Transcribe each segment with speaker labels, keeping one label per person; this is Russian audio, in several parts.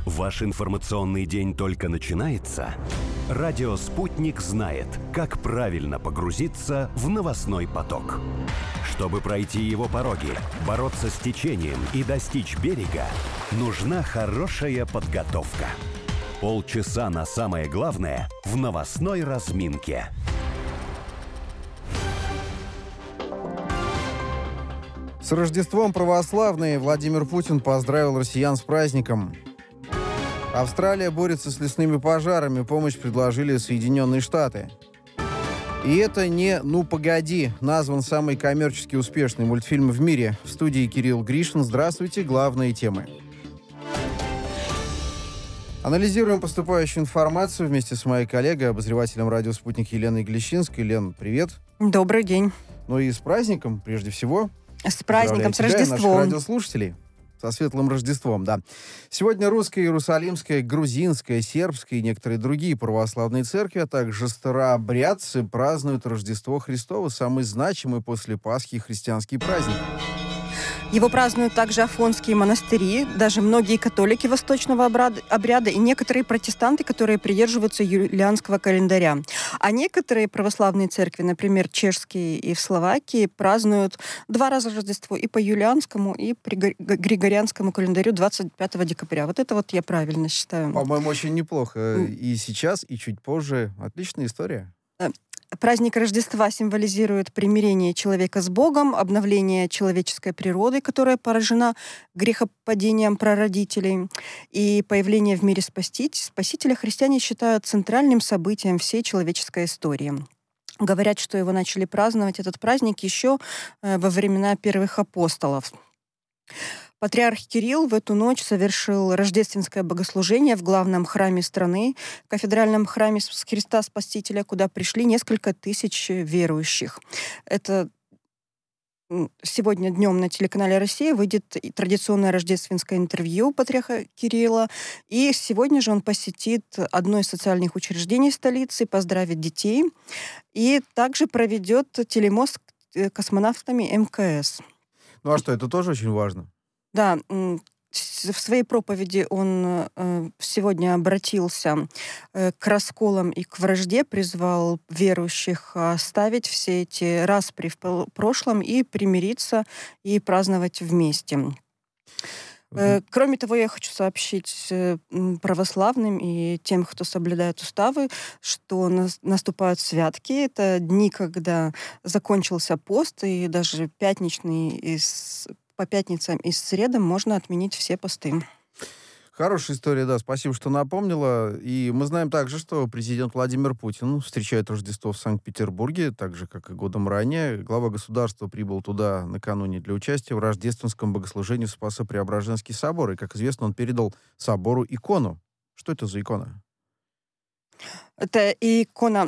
Speaker 1: Ваш информационный день только начинается? Радио «Спутник» знает, как правильно погрузиться в новостной поток. Чтобы пройти его пороги, бороться с течением и достичь берега, нужна хорошая подготовка. Полчаса на самое главное в новостной разминке.
Speaker 2: С Рождеством православные! Владимир Путин поздравил россиян с праздником. Австралия борется с лесными пожарами. Помощь предложили Соединенные Штаты. И это не «Ну, погоди» назван самый коммерчески успешный мультфильм в мире. В студии Кирилл Гришин. Здравствуйте. Главные темы. Анализируем поступающую информацию вместе с моей коллегой, обозревателем радио «Спутник» Еленой Глещинской. Лен, привет.
Speaker 3: Добрый день.
Speaker 2: Ну и с праздником, прежде всего.
Speaker 3: С праздником, с Рождеством.
Speaker 2: Наших радиослушателей. Со светлым Рождеством, да. Сегодня русская, иерусалимская, грузинская, сербская и некоторые другие православные церкви, а также старообрядцы празднуют Рождество Христово, самый значимый после Пасхи христианский праздник.
Speaker 3: Его празднуют также афонские монастыри, даже многие католики восточного обряда и некоторые протестанты, которые придерживаются юлианского календаря. А некоторые православные церкви, например, чешские и в Словакии, празднуют 2 раза Рождество и по юлианскому, и по григорианскому календарю 25 декабря. Вот это вот я правильно считаю.
Speaker 2: По-моему, очень неплохо. И сейчас, и чуть позже. Отличная история.
Speaker 3: Праздник Рождества символизирует примирение человека с Богом, обновление человеческой природы, которая поражена грехопадением прародителей, и появление в мире Спасителя христиане считают центральным событием всей человеческой истории. Говорят, что его начали праздновать, этот праздник, еще во времена первых апостолов. Патриарх Кирилл в эту ночь совершил рождественское богослужение в главном храме страны, кафедральном храме Христа Спасителя, куда пришли несколько тысяч верующих. Это сегодня днем на телеканале «Россия» выйдет традиционное рождественское интервью патриарха Кирилла. И сегодня же он посетит одно из социальных учреждений столицы, поздравит детей и также проведет телемост с космонавтами МКС.
Speaker 2: Ну а что, это тоже очень важно?
Speaker 3: Да, в своей проповеди он сегодня обратился к расколам и к вражде, призвал верующих оставить все эти распри в прошлом и примириться и праздновать вместе. Кроме того, я хочу сообщить православным и тем, кто соблюдает уставы, что наступают святки. Это дни, когда закончился пост, и даже пятничный по пятницам и средам можно отменить все посты.
Speaker 2: Хорошая история, да. Спасибо, что напомнила. И мы знаем также, что президент Владимир Путин встречает Рождество в Санкт-Петербурге, так же, как и годом ранее. Глава государства прибыл туда накануне для участия в рождественском богослужении в Спасо-Преображенский собор. И, как известно, он передал собору икону. Что это за икона?
Speaker 3: Это икона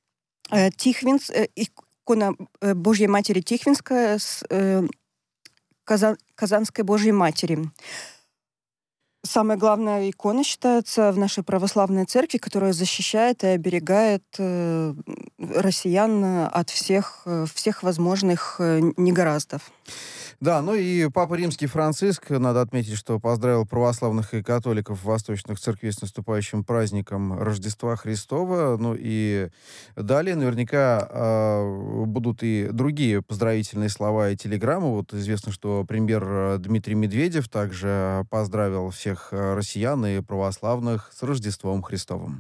Speaker 3: икона Божьей Матери Тихвинская с Казанской Божьей Матери. Самая главная икона считается в нашей православной церкви, которая защищает и оберегает россиян от всех возможных негораздов.
Speaker 2: Да, ну и Папа Римский Франциск, надо отметить, что поздравил православных и католиков восточных церквей с наступающим праздником Рождества Христова. Ну и далее наверняка будут и другие поздравительные слова и телеграммы. Вот известно, что премьер Дмитрий Медведев также поздравил всех россиян и православных с Рождеством Христовым.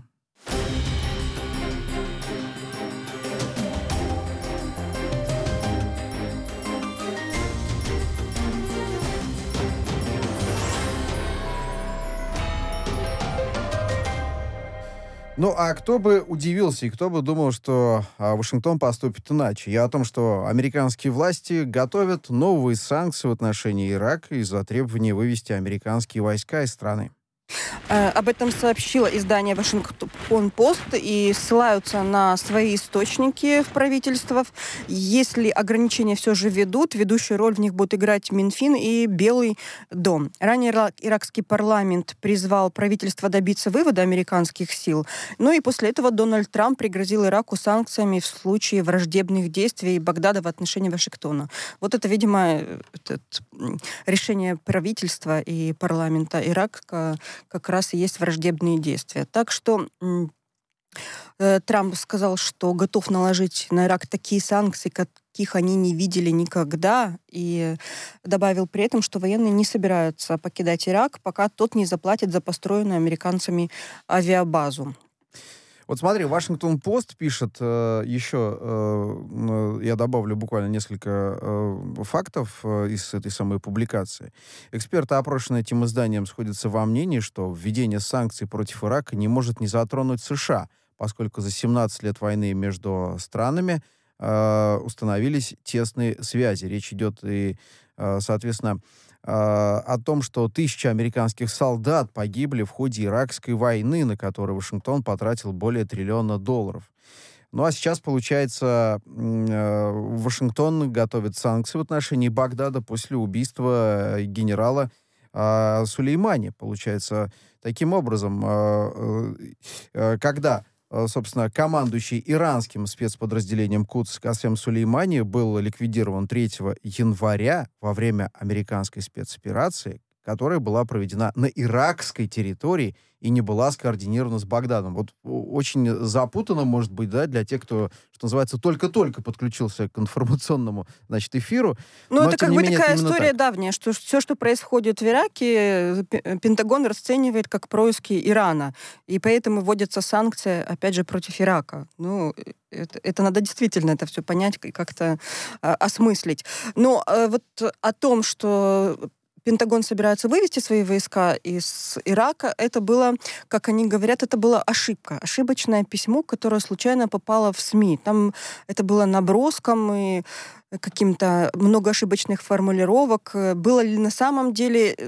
Speaker 2: Ну, а кто бы удивился и кто бы думал, что Вашингтон поступит иначе? Я о том, что американские власти готовят новые санкции в отношении Ирака из-за требования вывести американские войска из страны.
Speaker 3: Об этом сообщило издание «Вашингтон-Пост» и ссылаются на свои источники в правительствах. Если ограничения все же ведущую роль в них будут играть Минфин и Белый дом. Ранее иракский парламент призвал правительство добиться вывода американских сил. Ну и после этого Дональд Трамп пригрозил Ираку санкциями в случае враждебных действий Багдада в отношении Вашингтона. Вот это, видимо, решение правительства и парламента Ирака как раз и есть враждебные действия. Так что Трамп сказал, что готов наложить на Ирак такие санкции, каких они не видели никогда, и добавил при этом, что военные не собираются покидать Ирак, пока тот не заплатит за построенную американцами авиабазу.
Speaker 2: Вот смотри, Вашингтон-Пост пишет еще, я добавлю буквально несколько фактов из этой самой публикации. Эксперты, опрошенные этим изданием, сходятся во мнении, что введение санкций против Ирака не может не затронуть США, поскольку за 17 лет войны между странами установились тесные связи. Речь идет и, соответственно, о том, что 1000 американских солдат погибли в ходе Иракской войны, на которую Вашингтон потратил более $1 триллиона. Ну а сейчас, получается, Вашингтон готовит санкции в отношении Багдада после убийства генерала Сулеймани. Получается, таким образом, когда собственно, командующий иранским спецподразделением Кудс Касем Сулеймани был ликвидирован 3 января во время американской спецоперации, которая была проведена на иракской территории и не была скоординирована с Багдадом. Вот очень запутанно, может быть, да, для тех, кто, что называется, только-только подключился к информационному, значит, эфиру.
Speaker 3: Ну, это как бы
Speaker 2: менее,
Speaker 3: такая
Speaker 2: это
Speaker 3: история
Speaker 2: так.
Speaker 3: давняя, что все, что происходит в Ираке, Пентагон расценивает как происки Ирана. И поэтому вводятся санкции, опять же, против Ирака. Ну, это надо действительно это все понять и как-то осмыслить. Но вот о том, что Пентагон собирается вывести свои войска из Ирака, это было, как они говорят, это была ошибка. Ошибочное письмо, которое случайно попало в СМИ. Там это было наброском и каким-то много ошибочных формулировок. Было ли на самом деле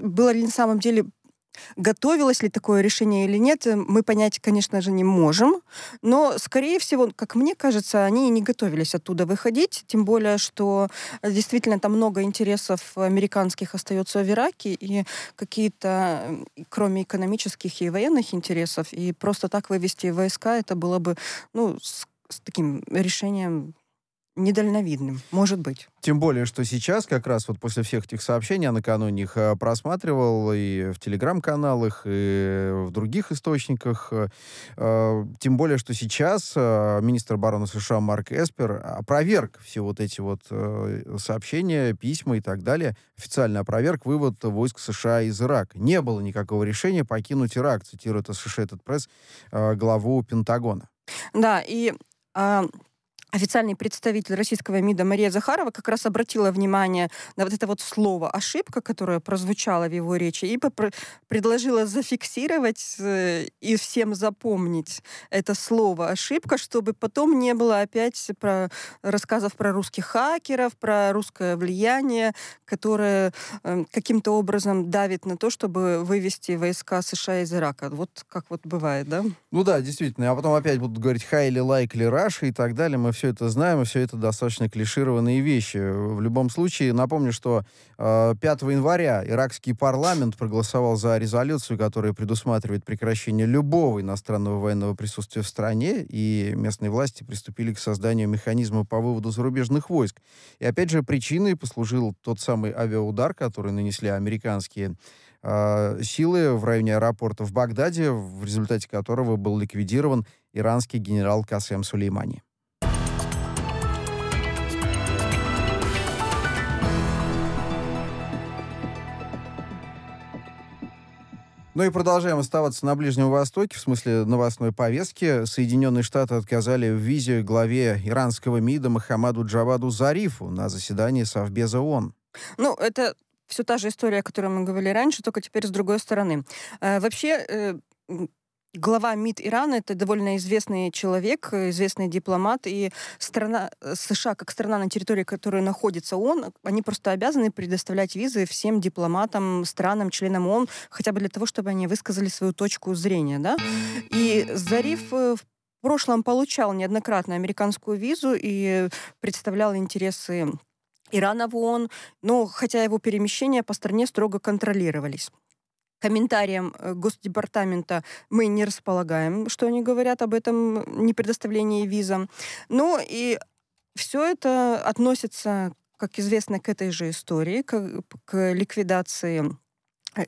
Speaker 3: готовилось ли такое решение или нет, мы понять, конечно же, не можем. Но, скорее всего, как мне кажется, они и не готовились оттуда выходить. Тем более, что действительно там много интересов американских остается в Ираке. И какие-то, кроме экономических и военных интересов, и просто так вывести войска, это было бы, с таким решением недальновидным, может быть.
Speaker 2: Тем более, что сейчас, как раз вот после всех этих сообщений, я накануне их просматривал и в телеграм-каналах, и в других источниках. Тем более, что сейчас министр обороны США Марк Эспер опроверг все вот эти вот сообщения, письма и так далее. Официально опроверг вывод войск США из Ирака. Не было никакого решения покинуть Ирак, цитирует Associated Press главу Пентагона.
Speaker 3: Да, и официальный представитель российского МИДа Мария Захарова как раз обратила внимание на вот это вот слово «ошибка», которое прозвучало в его речи, и предложила зафиксировать и всем запомнить это слово «ошибка», чтобы потом не было опять рассказов про русских хакеров, про русское влияние, которое каким-то образом давит на то, чтобы вывести войска США из Ирака. Вот как вот бывает, да?
Speaker 2: Ну да, действительно. А потом опять будут говорить «хайли, лайкли, Раша» и так далее. Мы все это знаем, и все это достаточно клишированные вещи. В любом случае, напомню, что 5 января иракский парламент проголосовал за резолюцию, которая предусматривает прекращение любого иностранного военного присутствия в стране, и местные власти приступили к созданию механизма по выводу зарубежных войск. И опять же, причиной послужил тот самый авиаудар, который нанесли американские силы в районе аэропорта в Багдаде, в результате которого был ликвидирован иранский генерал Касем Сулеймани. Ну и продолжаем оставаться на Ближнем Востоке, в смысле новостной повестки. Соединенные Штаты отказали в визе главе иранского МИДа Мохаммаду Джаваду Зарифу на заседании Совбеза ООН.
Speaker 3: Ну, это все та же история, о которой мы говорили раньше, только теперь с другой стороны. Вообще, глава МИД Ирана — это довольно известный человек, известный дипломат, и страна США, как страна, на территории которой находится ООН, они просто обязаны предоставлять визы всем дипломатам, странам, членам ООН, хотя бы для того, чтобы они высказали свою точку зрения, да? И Зариф в прошлом получал неоднократно американскую визу и представлял интересы Ирана в ООН, но хотя его перемещения по стране строго контролировались. Комментариям Госдепартамента мы не располагаем, что они говорят об этом непредоставлении визам. Ну и все это относится, как известно, к этой же истории, к ликвидации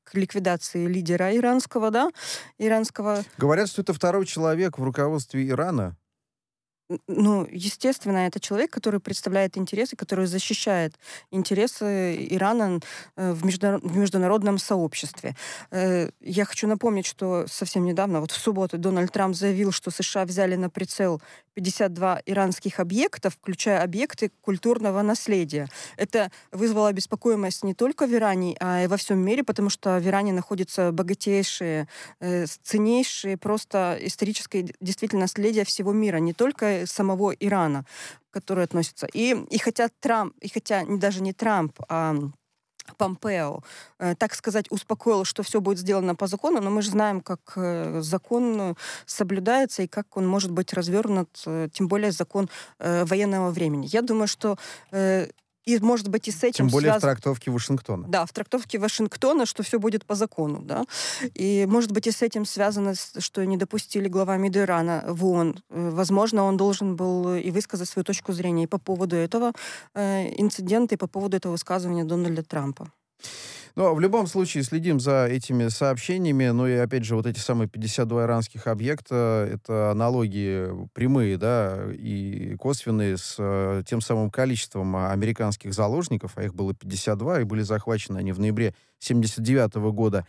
Speaker 3: к ликвидации лидера иранского, да, иранского.
Speaker 2: Говорят, что это второй человек в руководстве Ирана.
Speaker 3: Ну, естественно, это человек, который представляет интересы, который защищает интересы Ирана в международном сообществе. Я хочу напомнить, что совсем недавно, вот в субботу, Дональд Трамп заявил, что США взяли на прицел 52 иранских объектов, включая объекты культурного наследия. Это вызвало обеспокоенность не только в Иране, а и во всем мире, потому что в Иране находятся богатейшие, ценнейшие просто историческое действительно наследие всего мира, не только самого Ирана, который относится. И хотя даже не Трамп, а Помпео, так сказать, успокоил, что все будет сделано по закону, но мы же знаем, как закон соблюдается и как он может быть развернут, тем более закон военного времени. Я думаю, что и, может быть, и с этим
Speaker 2: Тем более в трактовке Вашингтона.
Speaker 3: Да, в трактовке Вашингтона, что все будет по закону, да. И, может быть, и с этим связано, что не допустили глава МИД Ирана в ООН. Возможно, он должен был и высказать свою точку зрения и по поводу этого инцидента, и по поводу этого высказывания Дональда Трампа.
Speaker 2: Но в любом случае следим за этими сообщениями. Ну и опять же, вот эти самые 52 иранских объекта, это аналогии прямые, да, и косвенные с тем самым количеством американских заложников, а их было 52, и были захвачены они в ноябре 1979 года.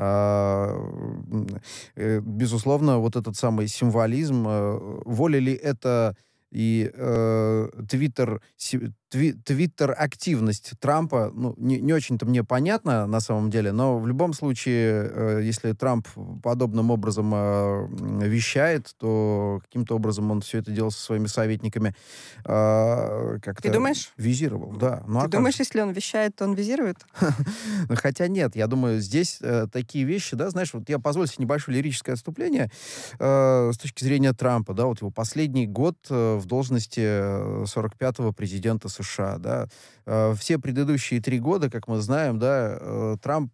Speaker 2: Безусловно, вот этот самый символизм, воля ли это и твиттер-активность Трампа, ну, не очень-то мне понятно на самом деле, но в любом случае, если Трамп подобным образом вещает, то каким-то образом он все это делал со своими советниками, как-то
Speaker 3: Ты думаешь?
Speaker 2: Визировал, да. Ну,
Speaker 3: Ты думаешь, если он вещает, то он визирует?
Speaker 2: Хотя нет, я думаю, здесь такие вещи, да, знаешь, вот я позволю себе небольшое лирическое отступление с точки зрения Трампа, да, вот его последний год в должности 45-го президента США, да. Все предыдущие 3 года, как мы знаем, да, Трамп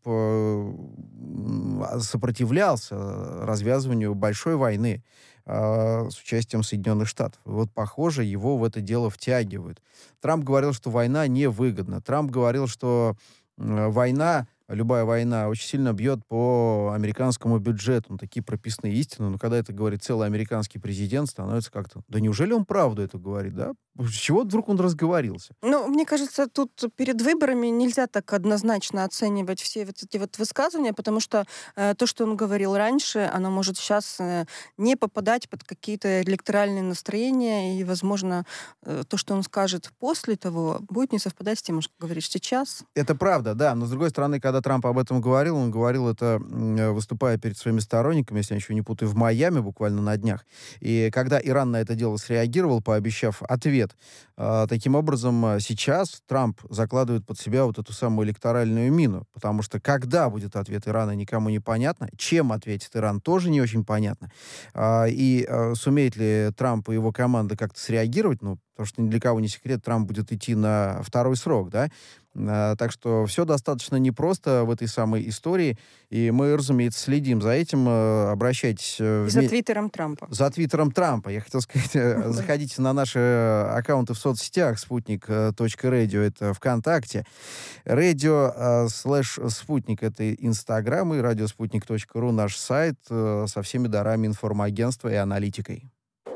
Speaker 2: сопротивлялся развязыванию большой войны с участием Соединенных Штатов. Вот, похоже, его в это дело втягивают. Трамп говорил, что война невыгодна. Трамп говорил, что война, любая война, очень сильно бьет по американскому бюджету. Ну, такие прописные истины. Но когда это говорит целый американский президент, становится как-то... Да неужели он правду это говорит, да? С чего вдруг он разговорился?
Speaker 3: Ну, мне кажется, тут перед выборами нельзя так однозначно оценивать все вот эти вот высказывания, потому что то, что он говорил раньше, оно может сейчас не попадать под какие-то электоральные настроения, и, возможно, то, что он скажет после того, будет не совпадать с тем, что говоришь сейчас.
Speaker 2: Это правда, да. Но, с другой стороны, когда Трамп об этом говорил, он говорил это, выступая перед своими сторонниками, если я ничего не путаю, в Майами буквально на днях. И когда Иран на это дело среагировал, пообещав ответ, таким образом, сейчас Трамп закладывает под себя вот эту самую электоральную мину, потому что когда будет ответ Ирана, никому не понятно, чем ответит Иран, тоже не очень понятно. И сумеет ли Трамп и его команда как-то среагировать, ну, потому что ни для кого не секрет, Трамп будет идти на второй срок, да? Так что все достаточно непросто в этой самой истории, и мы, разумеется, следим за этим. Обращайтесь...
Speaker 3: За твиттером Трампа.
Speaker 2: За твиттером Трампа. Я хотел сказать, заходите на наши аккаунты в соцсетях, sputnik.radio, это ВКонтакте, radio/спутник, это Инстаграм, и радиоспутник.ру, наш сайт, со всеми дарами информагентства и аналитикой.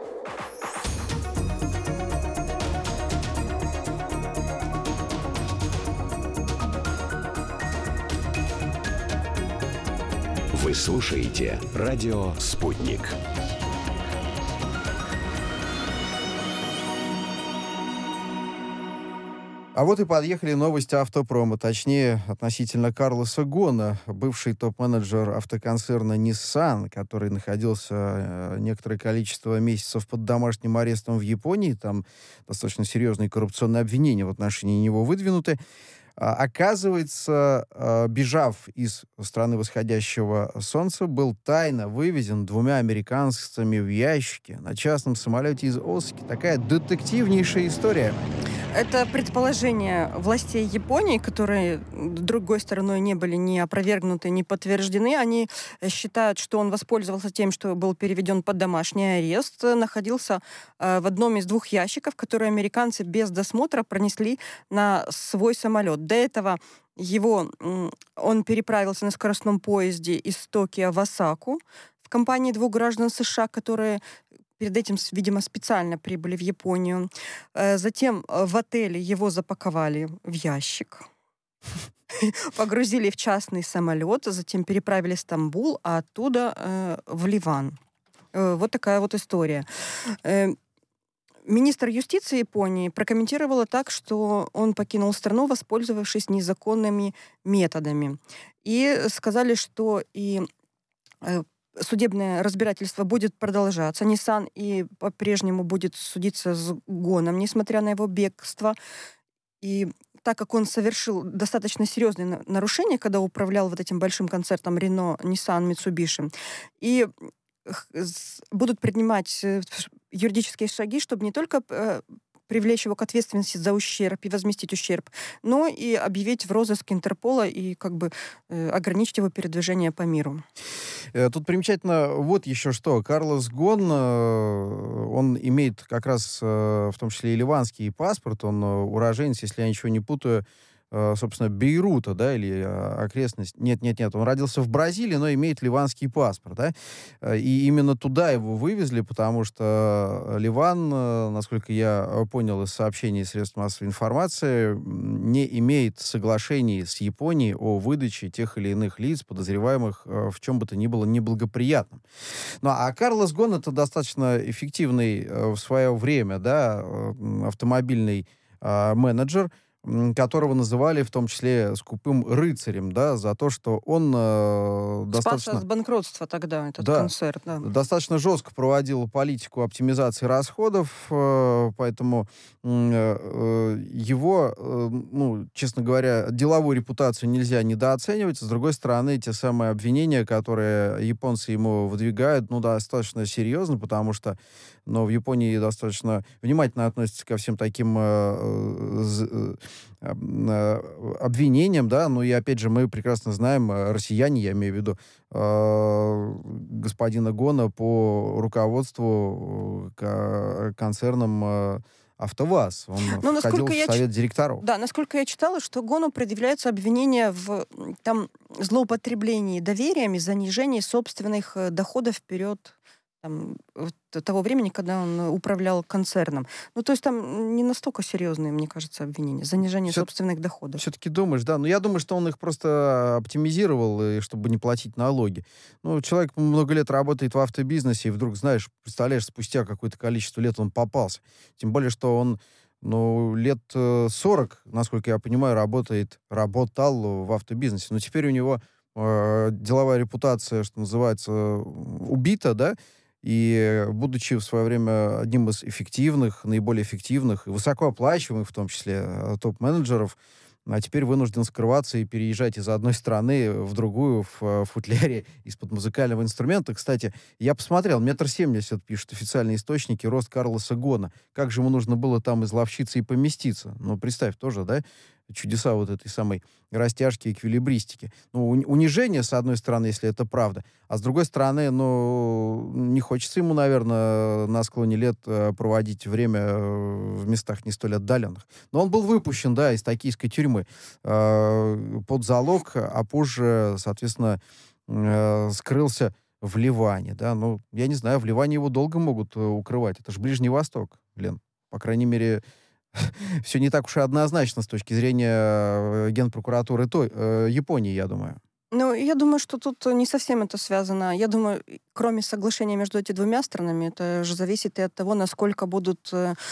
Speaker 1: Вы слушаете радио «Спутник».
Speaker 2: А вот и подъехали новости автопрома, точнее, относительно Карлоса Гона, бывший топ-менеджер автоконцерна Nissan, который находился некоторое количество месяцев под домашним арестом в Японии. Там достаточно серьезные коррупционные обвинения в отношении него выдвинуты. Оказывается, бежав из страны восходящего солнца, был тайно вывезен 2 американцами в ящике на частном самолете из Осаки. Такая детективнейшая история.
Speaker 3: Это предположение властей Японии, которые другой стороной не были ни опровергнуты, ни подтверждены. Они считают, что он воспользовался тем, что был переведен под домашний арест, находился в одном из 2 ящиков, которые американцы без досмотра пронесли на свой самолет. До этого он переправился на скоростном поезде из Токио в Осаку в компании 2 граждан США, которые перед этим, видимо, специально прибыли в Японию. Затем в отеле его запаковали в ящик, погрузили в частный самолет, затем переправили в Стамбул, а оттуда в Ливан. Вот такая вот история. Министр юстиции Японии прокомментировала так, что он покинул страну, воспользовавшись незаконными методами. И сказали, что и судебное разбирательство будет продолжаться. Nissan и по-прежнему будет судиться с Гоном, несмотря на его бегство. И так как он совершил достаточно серьезные нарушения, когда управлял вот этим большим концерном Renault, Nissan, Mitsubishi, и будут принимать юридические шаги, чтобы не только привлечь его к ответственности за ущерб и возместить ущерб, но и объявить в розыск Интерпола и ограничить его передвижение по миру.
Speaker 2: Тут примечательно вот еще что. Карлос Гон, он имеет как раз в том числе и ливанский паспорт, он уроженец, если я ничего не путаю, собственно, Бейрута, да, или окрестность. Нет, он родился в Бразилии, но имеет ливанский паспорт, да, и именно туда его вывезли, потому что Ливан, насколько я понял из сообщений средств массовой информации, не имеет соглашений с Японией о выдаче тех или иных лиц, подозреваемых в чем бы то ни было неблагоприятном. Ну, а Карлос Гон — это достаточно эффективный в свое время, да, автомобильный менеджер, которого называли в том числе скупым рыцарем, да, за то, что он достаточно...
Speaker 3: Спас от банкротства тогда этот концерт. Да.
Speaker 2: Достаточно жестко проводил политику оптимизации расходов, поэтому его, честно говоря, деловую репутацию нельзя недооценивать. С другой стороны, те самые обвинения, которые японцы ему выдвигают, достаточно серьезно, потому что в Японии достаточно внимательно относятся ко всем таким обвинениям, да, и опять же мы прекрасно знаем, россияне, я имею в виду господина Гона по руководству концерном АвтоВАЗ. Он входил в совет директоров.
Speaker 3: Да, насколько я читала, что Гону предъявляются обвинения в злоупотреблении доверием и занижении собственных доходов вперед того времени, когда он управлял концерном. То есть там не настолько серьезные, мне кажется, обвинения. Занижение собственных доходов.
Speaker 2: Все-таки думаешь, да. Но я думаю, что он их просто оптимизировал, чтобы не платить налоги. Человек много лет работает в автобизнесе, и вдруг, представляешь, спустя какое-то количество лет он попался. Тем более, что он лет 40, насколько я понимаю, работал в автобизнесе. Но теперь у него деловая репутация, что называется, убита, да, и будучи в свое время одним из эффективных, наиболее эффективных и высокооплачиваемых, в том числе, топ-менеджеров, а теперь вынужден скрываться и переезжать из одной страны в другую в футляре из-под музыкального инструмента. Кстати, я посмотрел, 1,70 м, пишут официальные источники, рост Карлоса Гона. Как же ему нужно было там изловчиться и поместиться? Представь тоже, да, чудеса вот этой самой растяжки, эквилибристики. Унижение, с одной стороны, если это правда, а с другой стороны, не хочется ему, наверное, на склоне лет проводить время в местах не столь отдаленных. Но он был выпущен, да, из токийской тюрьмы под залог, а позже, соответственно, скрылся в Ливане, да. Я не знаю, в Ливане его долго могут укрывать. Это же Ближний Восток, Лен. По крайней мере, все не так уж и однозначно с точки зрения Генпрокуратуры Японии, я думаю.
Speaker 3: Я думаю, что тут не совсем это связано. Я думаю, кроме соглашения между этими 2 странами, это же зависит и от того, насколько будет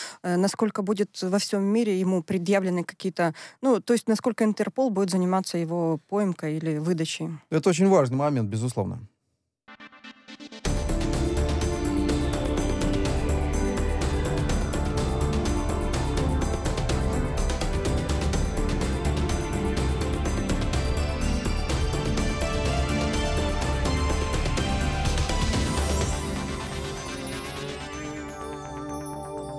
Speaker 3: во всем мире ему предъявлены какие-то... то есть насколько Интерпол будет заниматься его поимкой или выдачей.
Speaker 2: Это очень важный момент, безусловно.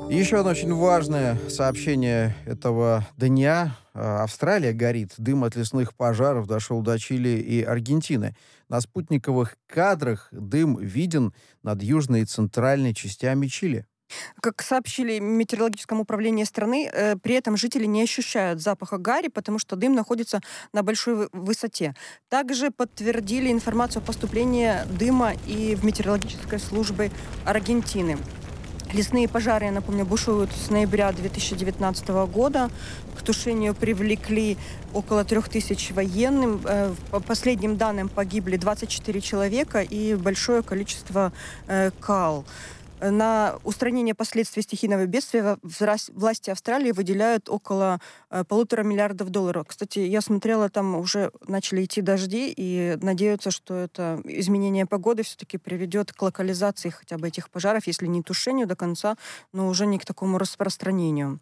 Speaker 2: Еще одно очень важное сообщение этого дня. Австралия горит. Дым от лесных пожаров дошел до Чили и Аргентины. На спутниковых кадрах дым виден над южной и центральной частями Чили.
Speaker 3: Как сообщили в метеорологическом управлении страны, при этом жители не ощущают запаха гари, потому что дым находится на большой высоте. Также подтвердили информацию о поступлении дыма и в метеорологической службе Аргентины. Лесные пожары, я напомню, бушуют с ноября 2019 года. К тушению привлекли около 3000 военных. По последним данным погибли 24 человека и большое количество кал. На устранение последствий стихийного бедствия власти Австралии выделяют около $1,5 миллиарда. Кстати, я смотрела, там уже начали идти дожди, и надеются, что это изменение погоды все-таки приведет к локализации хотя бы этих пожаров, если не тушению до конца, но уже не к такому распространению.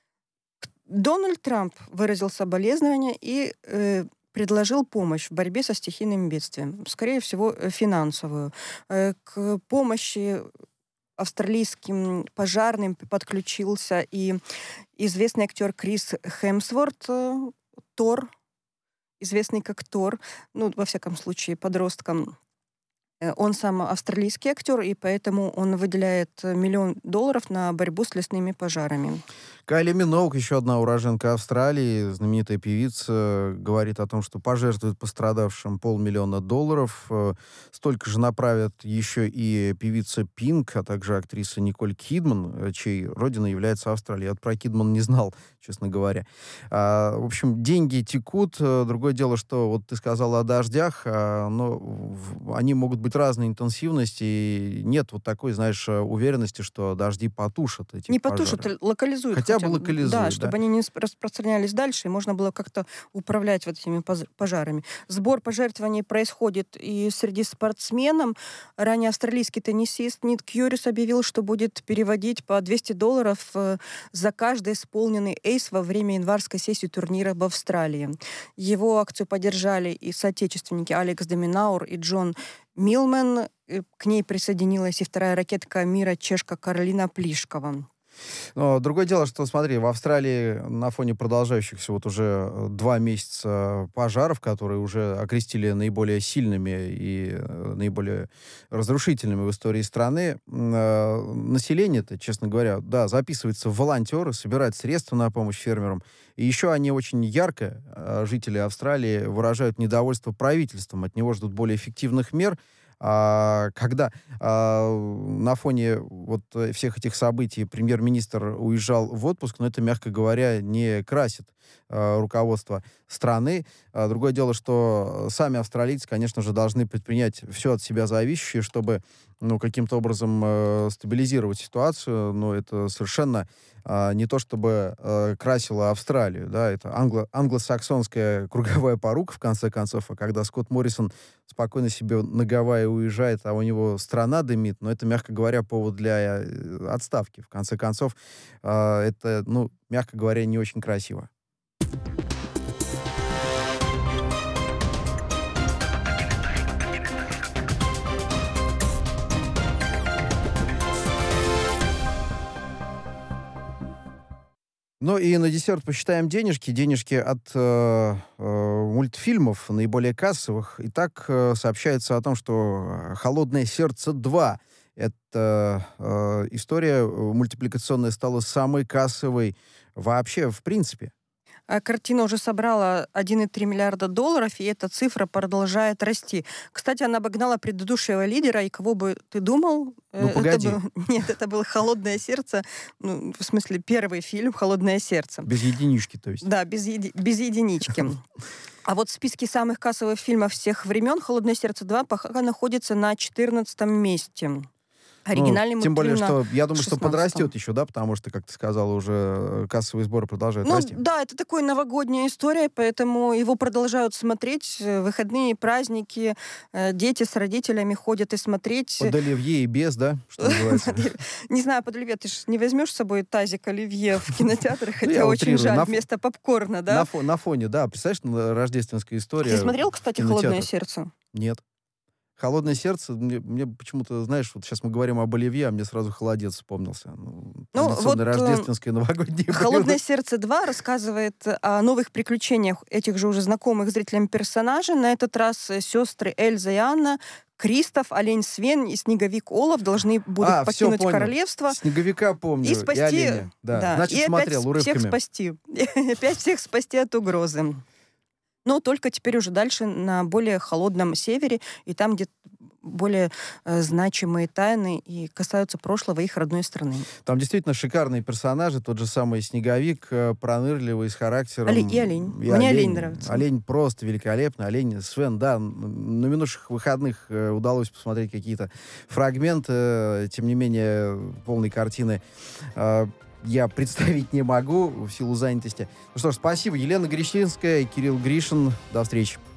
Speaker 3: Дональд Трамп выразил соболезнования и предложил помощь в борьбе со стихийным бедствием, скорее всего, финансовую. К помощи австралийским пожарным подключился и известный актер Крис Хемсворт, Тор, известный как Тор, во всяком случае, подросткам. Он сам австралийский актер, и поэтому он выделяет $1 миллион на борьбу с лесными пожарами.
Speaker 2: Кайли Миноуг, еще одна уроженка Австралии, знаменитая певица, говорит о том, что пожертвует пострадавшим $500 000. Столько же направят еще и певица Пинк, а также актриса Николь Кидман, чьей родиной является Австралия. Я про Кидман не знал, честно говоря. В общем, деньги текут. Другое дело, что вот ты сказала о дождях, но они могут быть разной интенсивности, и нет вот такой, знаешь, уверенности, что дожди потушат эти
Speaker 3: Не
Speaker 2: пожары.
Speaker 3: потушат, локализуют.
Speaker 2: Хотя бы локализуют,
Speaker 3: да, чтобы они не распространялись дальше, и можно было как-то управлять вот этими пожарами. Сбор пожертвований происходит и среди спортсменов. Ранее австралийский теннисист Ник Кьюрис объявил, что будет переводить по $200 за каждый исполненный эйс во время январской сессии турнира в Австралии. Его акцию поддержали и соотечественники Алекс де Минаур и Джон Милмен. К ней присоединилась и вторая ракетка мира, чешка Каролина Плишкова.
Speaker 2: Но другое дело, что, смотри, в Австралии на фоне продолжающихся вот уже 2 месяца пожаров, которые уже окрестили наиболее сильными и наиболее разрушительными в истории страны, население-то, честно говоря, да, записывается в волонтеры, собирает средства на помощь фермерам. И еще они очень ярко, жители Австралии, выражают недовольство правительством. От него ждут более эффективных мер. Когда на фоне вот всех этих событий премьер-министр уезжал в отпуск, но это, мягко говоря, не красит руководство страны. Другое дело, что сами австралийцы, конечно же, должны предпринять все от себя зависящее, чтобы каким-то образом стабилизировать ситуацию, но это совершенно не то, чтобы красило Австралию, да, это англосаксонская круговая порука, в конце концов, а когда Скотт Моррисон спокойно себе на Гавайи уезжает, а у него страна дымит, но это, мягко говоря, повод для отставки. В конце концов, это, мягко говоря, не очень красиво. Ну и на десерт посчитаем денежки. Денежки от мультфильмов, наиболее кассовых. Итак, сообщается о том, что «Холодное сердце 2». Эта история мультипликационная стала самой кассовой вообще в принципе.
Speaker 3: Картина уже собрала $1,3 миллиарда, и эта цифра продолжает расти. Кстати, она обогнала предыдущего лидера, и кого бы ты думал?
Speaker 2: Погоди.
Speaker 3: Это было «Холодное сердце», в смысле первый фильм «Холодное сердце».
Speaker 2: Без единички, то есть.
Speaker 3: Да, без единички. А вот в списке самых кассовых фильмов всех времен «Холодное сердце 2» пока находится на 14 месте. Оригинальный
Speaker 2: тем более, что я думаю,
Speaker 3: 16-м.
Speaker 2: что подрастет еще, да, потому что, как ты сказала, уже кассовые сборы продолжают расти.
Speaker 3: Да, это такая новогодняя история, поэтому его продолжают смотреть. Выходные, праздники, дети с родителями ходят и смотреть.
Speaker 2: Под оливье и без, да, что называется?
Speaker 3: Не знаю, под оливье ты же не возьмешь с собой тазик оливье в кинотеатр, хотя очень жаль, вместо попкорна, да?
Speaker 2: На фоне, да. Представляешь, рождественская история.
Speaker 3: Ты смотрел, кстати, «Холодное сердце»?
Speaker 2: Нет. «Холодное сердце», мне почему-то, знаешь, вот сейчас мы говорим об оливье, а мне сразу «Холодец» вспомнился. Традиционное рождественское новогоднее блюдо.
Speaker 3: «Холодное сердце 2» рассказывает о новых приключениях этих же уже знакомых зрителям персонажей. На этот раз сестры Эльза и Анна, Кристоф, олень Свен и снеговик Олаф должны будут покинуть королевство.
Speaker 2: Снеговика помню,
Speaker 3: и спасти,
Speaker 2: и оленя. Да. Значит,
Speaker 3: и
Speaker 2: смотрел урывками.
Speaker 3: Опять всех спасти от угрозы. Но только теперь уже дальше на более холодном севере, и там, где более значимые тайны и касаются прошлого их родной страны.
Speaker 2: Там действительно шикарные персонажи, тот же самый Снеговик, пронырливый, с характером.
Speaker 3: И олень. Мне олень нравится.
Speaker 2: Олень просто великолепный. Олень Свен, да, на минувших выходных удалось посмотреть какие-то фрагменты, тем не менее, полной картины я представить не могу в силу занятости. Ну что ж, спасибо. Елена Гречинская и Кирилл Гришин. До встречи.